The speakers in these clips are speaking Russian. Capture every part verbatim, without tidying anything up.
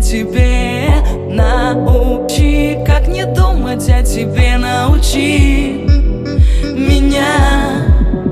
тебе. Научи, как не думать о тебе. Научи меня.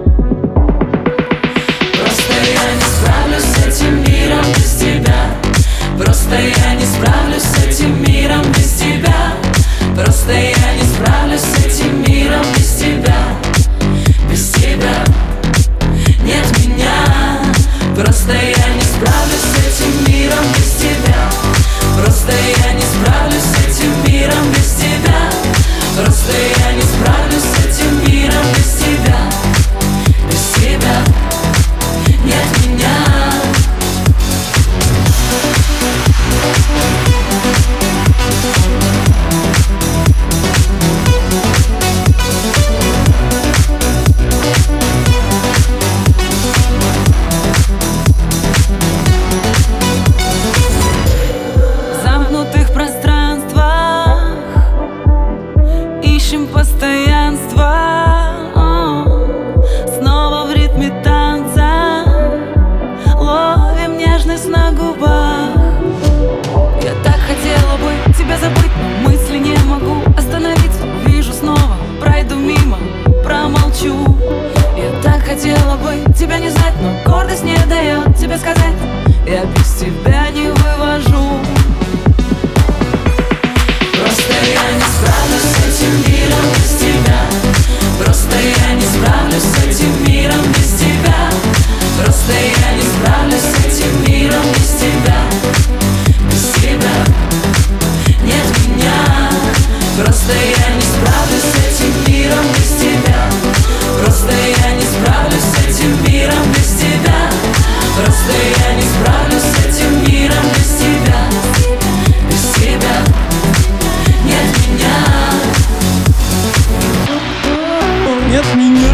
Просто я не справлюсь с этим миром без тебя. Просто я не справлюсь с этим миром без тебя. Просто я не справлюсь с этим миром без тебя. Без тебя нет меня. Просто я не справлюсь с этим миром без тебя. Просто я не справлюсь с этим миром без тебя. Просто я не справлюсь с этим миром без тебя. Без тебя нет меня. Постоянство, снова в ритме танца ловим нежность на губах. Я так хотела бы тебя забыть, но мысли не могу остановиться. Увижу снова, пройду мимо, промолчу. Я так хотела бы тебя не знать, но гордость не дает тебе сказать: я без тебя не вывожу. Просто я не справлюсь с этим миром без тебя. Просто я не справлюсь с этим миром без тебя. Просто я не справлюсь с этим миром без тебя. Без тебя нет меня. Просто я не справлюсь с этим миром без тебя. Просто я не справлюсь с этим миром без тебя. Просто я не справлюсь с этим миром без тебя. Без тебя нет меня. Нет меня.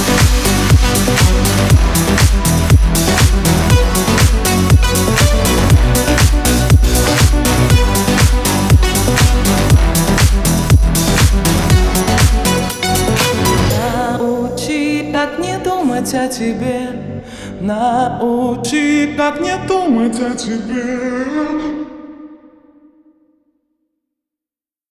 Научи, как не думать о тебе. Научи, Как не думать о тебе.